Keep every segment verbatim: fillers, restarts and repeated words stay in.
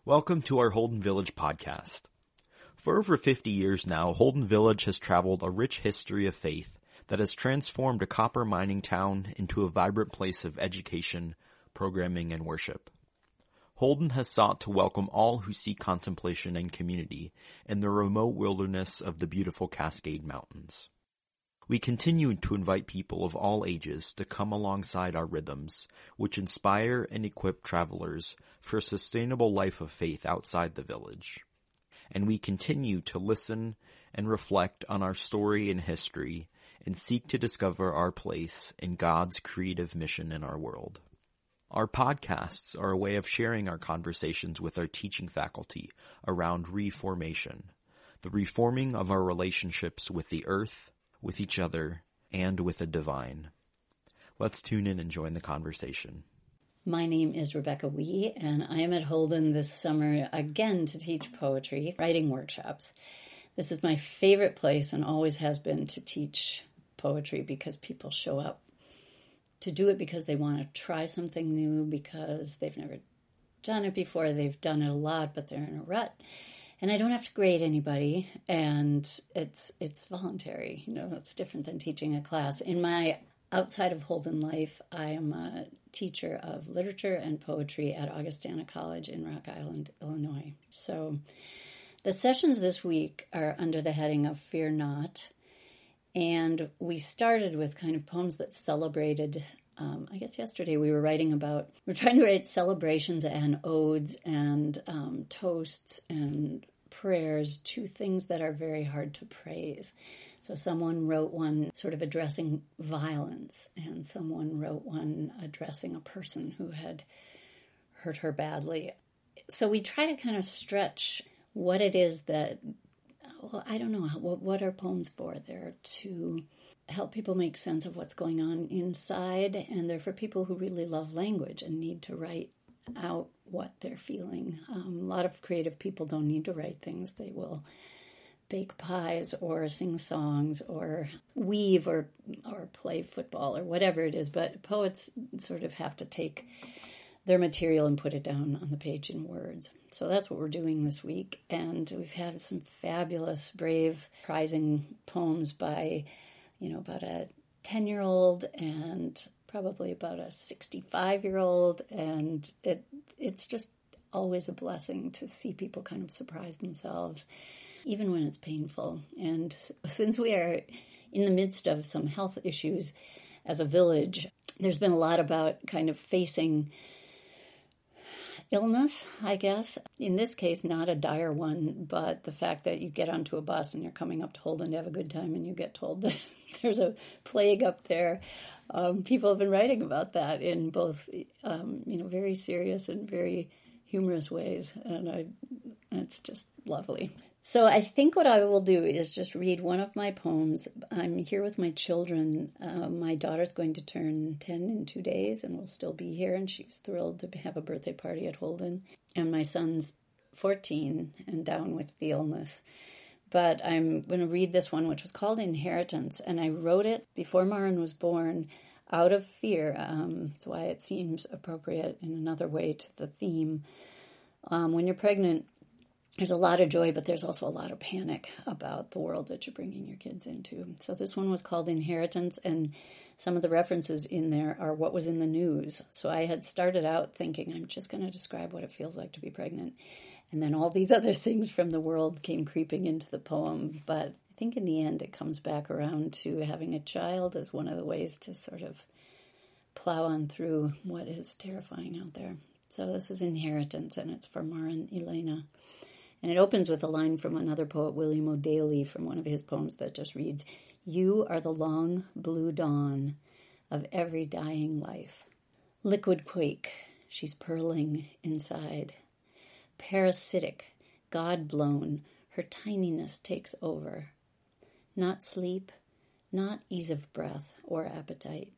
Welcome to our Holden Village podcast. For over fifty years now, Holden Village has traveled a rich history of faith that has transformed a copper mining town into a vibrant place of education, programming, and worship. Holden has sought to welcome all who seek contemplation and community in the remote wilderness of the beautiful Cascade Mountains. We continue to invite people of all ages to come alongside our rhythms, which inspire and equip travelers for a sustainable life of faith outside the village. And we continue to listen and reflect on our story and history and seek to discover our place in God's creative mission in our world. Our podcasts are a way of sharing our conversations with our teaching faculty around reformation, the reforming of our relationships with the earth, with each other, and with the divine. Let's tune in and join the conversation. My name is Rebecca Wee, and I am at Holden this summer again to teach poetry, writing workshops. This is my favorite place and always has been to teach poetry because people show up to do it because they want to try something new, because they've never done it before. They've done it a lot, but they're in a rut. And I don't have to grade anybody, and it's it's voluntary. You know, it's different than teaching a class. In my outside of Holden life, I am a teacher of literature and poetry at Augustana College in Rock Island, Illinois. So the sessions this week are under the heading of Fear Not, and we started with kind of poems that celebrated. Um, I guess yesterday we were writing about, we're trying to write celebrations and odes and um, toasts and prayers to things that are very hard to praise. So someone wrote one sort of addressing violence, and someone wrote one addressing a person who had hurt her badly. So we try to kind of stretch what it is that, well, I don't know, what, what are poems for? They're to help people make sense of what's going on inside, and they're for people who really love language and need to write out what they're feeling. Um, a lot of creative people don't need to write things. They will bake pies or sing songs or weave or or play football or whatever it is, but poets sort of have to take their material and put it down on the page in words. So that's what we're doing this week, and we've had some fabulous, brave, prizing poems by you know, about a ten-year-old and probably about a sixty-five-year-old, and it it's just always a blessing to see people kind of surprise themselves, even when it's painful. And since we are in the midst of some health issues as a village, there's been a lot about kind of facing illness, I guess. In this case, not a dire one, but the fact that you get onto a bus and you're coming up to Holden to have a good time and you get told that there's a plague up there. Um, people have been writing about that in both, um, you know, very serious and very humorous ways, and I, it's just lovely. So I think what I will do is just read one of my poems. I'm here with my children. Uh, my daughter's going to turn ten in two days and will still be here, and she's thrilled to have a birthday party at Holden. And my son's fourteen and down with the illness. But I'm going to read this one, which was called Inheritance, and I wrote it before Marin was born out of fear. Um, that's why it seems appropriate in another way to the theme. Um, when you're pregnant, there's a lot of joy, but there's also a lot of panic about the world that you're bringing your kids into. So this one was called Inheritance, and some of the references in there are what was in the news. So I had started out thinking, I'm just going to describe what it feels like to be pregnant. And then all these other things from the world came creeping into the poem. But I think in the end it comes back around to having a child as one of the ways to sort of plow on through what is terrifying out there. So this is Inheritance, and it's for Marin Elena. And it opens with a line from another poet, William O'Daly, from one of his poems that just reads, "You are the long blue dawn of every dying life. Liquid quake, she's purling inside. Parasitic, God-blown, her tininess takes over. Not sleep, not ease of breath or appetite.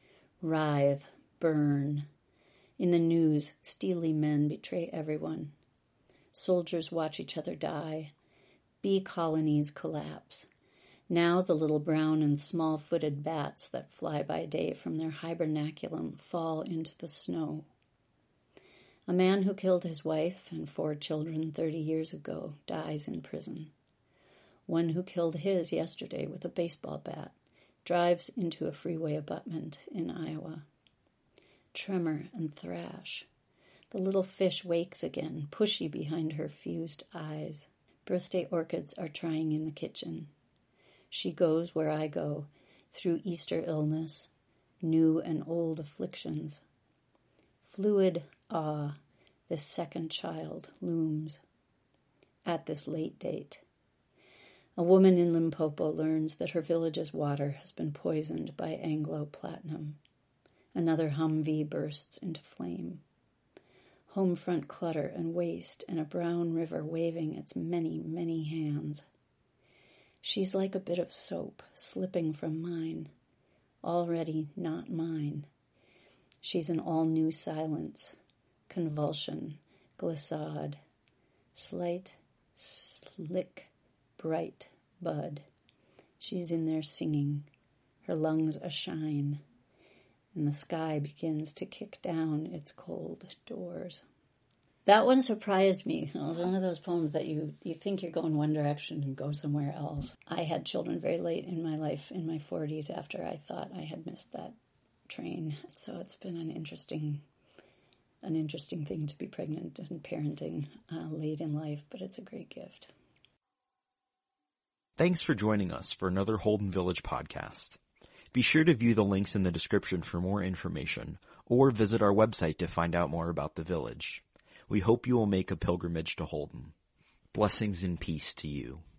Writhe, burn. In the news, steely men betray everyone. Soldiers watch each other die. Bee colonies collapse. Now the little brown and small-footed bats that fly by day from their hibernaculum fall into the snow. A man who killed his wife and four children thirty years ago dies in prison. One who killed his yesterday with a baseball bat drives into a freeway abutment in Iowa. Tremor and thrash. The little fish wakes again, pushy behind her fused eyes. Birthday orchids are trying in the kitchen. She goes where I go, through Easter illness, new and old afflictions. Fluid awe, this second child looms. At this late date, a woman in Limpopo learns that her village's water has been poisoned by Anglo-platinum. Another Humvee bursts into flame. Home front clutter and waste and a brown river waving its many, many hands. She's like a bit of soap slipping from mine, already not mine. She's an all-new silence, convulsion, glissade, slight, slick, bright bud. She's in there singing, her lungs ashine, and the sky begins to kick down its cold doors. That one surprised me. It was one of those poems that you, you think you're going one direction and go somewhere else. I had children very late in my life, in my forties, after I thought I had missed that train. So it's been an interesting an interesting thing to be pregnant and parenting uh, late in life, but it's a great gift. Thanks for joining us for another Holden Village podcast. Be sure to view the links in the description for more information, or visit our website to find out more about the village. We hope you will make a pilgrimage to Holden. Blessings and peace to you.